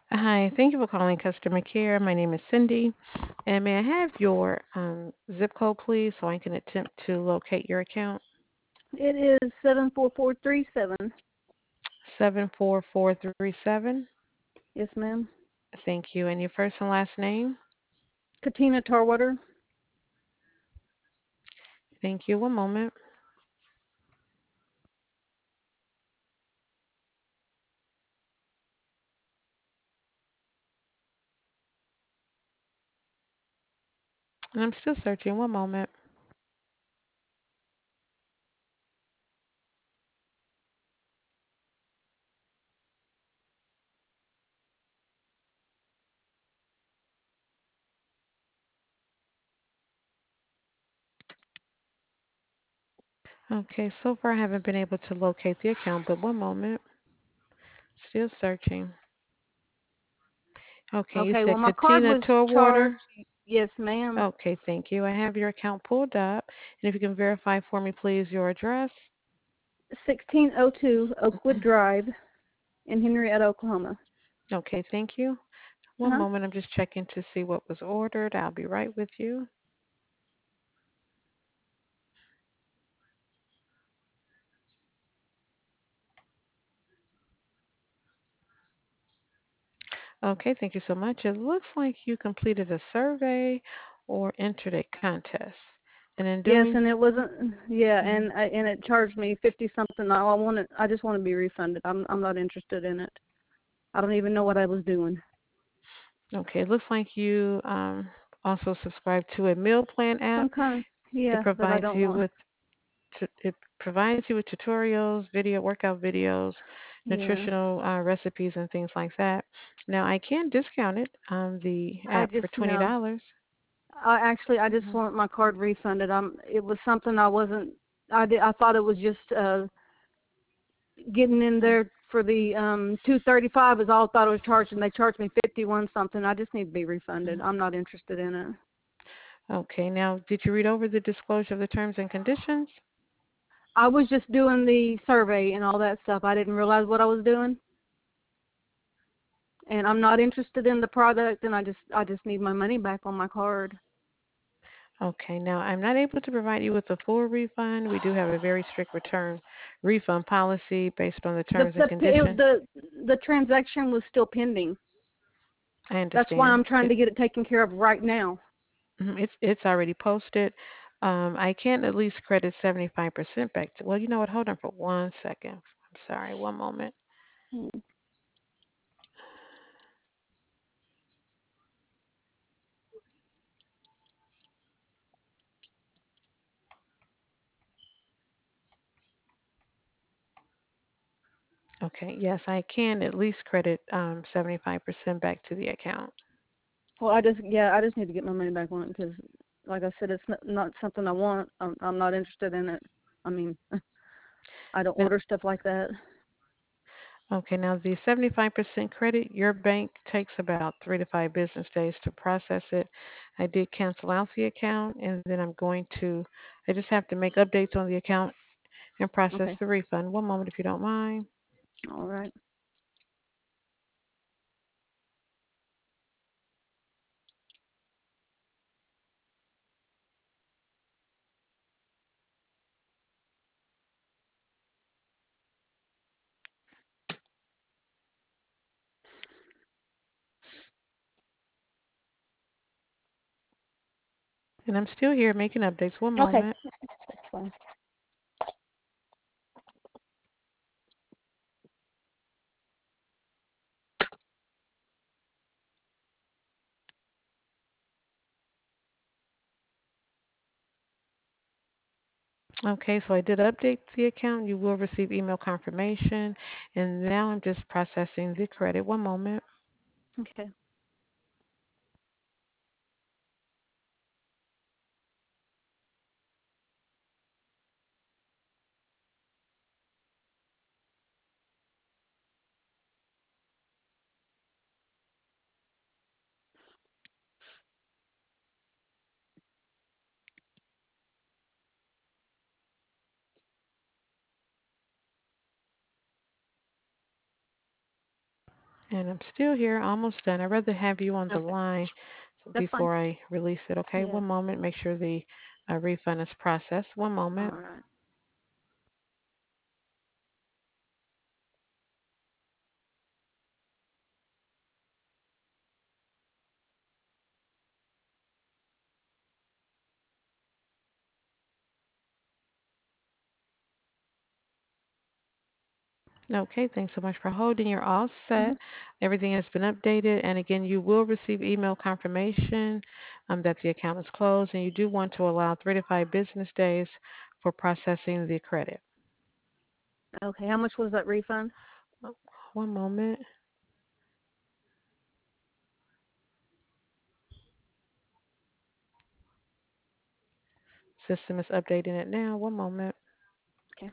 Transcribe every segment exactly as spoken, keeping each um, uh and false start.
Hi, thank you for calling customer care. My name is Cindy, and may I have your um, zip code, please, so I can attempt to locate your account? It is seven four four three seven. seven four four three seven. Yes, ma'am. Thank you. And your first and last name? Katina Tarwater. Thank you. One moment. And I'm still searching. One moment. Okay, so far I haven't been able to locate the account, but one moment. Still searching. Okay, you Okay, well, said my card Katina was Torwater. charged. Yes, ma'am. Okay, thank you. I have your account pulled up. And if you can verify for me, please, your address. sixteen oh two Oakwood Drive in Henrietta, Oklahoma. Okay, thank you. One Uh-huh. moment, I'm just checking to see what was ordered. I'll be right with you. Okay, thank you so much. It looks like you completed a survey or entered a contest. And in Yes, doing, and it wasn't. Yeah, mhm. and I, and it charged me fifty something. I want it. I just want to be refunded. I'm I'm not interested in it. I don't even know what I was doing. Okay, it looks like you um, also subscribe to a meal plan app. Some kind of It yeah, but I provides don't you want. with tu- it provides you with tutorials, video workout videos, Yeah, nutritional uh, recipes, and things like that. Now, I can discount it, um, the I app for just twenty no. dollars. I actually I just Mm-hmm. want my card refunded. I'm it was something I wasn't I did I thought it was just uh getting in there for the um two thirty-five is all I thought it was charged, and they charged me fifty-one something. I just need to be refunded. I'm not interested in it. Okay, now did you read over the disclosure of the terms and conditions? I was just doing the survey and all that stuff. I didn't realize what I was doing, and I'm not interested in the product, and I just I just need my money back on my card. Okay, now I'm not able to provide you with a full refund. We do have a very strict return refund policy based on the The terms and the it, conditions. the the transaction was still pending. I That's why understand. I'm trying It, to get it taken care of right now. mhm, it's it's already posted. Um, I can at least credit seventy-five percent back to, well, you know what? Hold on for one second. I'm sorry, one moment. Hmm. Okay, yes, I can at least credit um, seventy-five percent back to the account. Well, I just yeah, I just need to get my money back on it because, like I said, it's not, not something I want. I'm I'm not interested in it. I mean, I don't Now, order stuff like that. okay, now the seventy-five percent credit, your bank takes about three to five business days to process it. I did cancel out the account, and then I'm going to, I just have to make updates on the account and process Okay, the refund. One moment, if you don't mind. all right. And I'm still here making updates. One Okay, moment. that's fine. Okay, so I did update the account. You will receive email confirmation. And now I'm just processing the credit. One moment. Okay. And I'm still here, almost done. I'd rather have you on the Okay, line that's fine. before I release it. Okay, Yeah. one moment. Make sure the uh, refund is processed. One All moment. right. Okay, thanks so much for holding. You're all Hmm. set. Everything has been updated. And again, you will receive email confirmation um, that the account is closed. And you do want to allow three to five business days for processing the credit. Okay. How much was that refund? Oh, one moment. System is updating it now. One moment. Okay.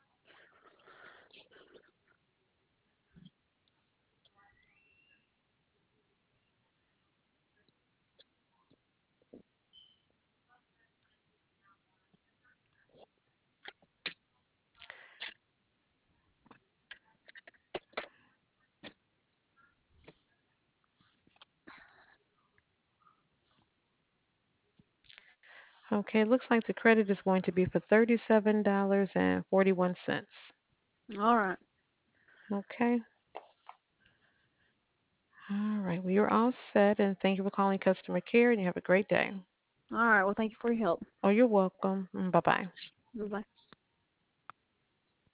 Okay, it looks like the credit is going to be for thirty-seven dollars and forty-one cents. All right. Okay. All right. Well, you're all set. And thank you for calling customer care. And you have a great day. All right. Well, thank you for your help. Oh, you're welcome. Bye bye. Bye bye.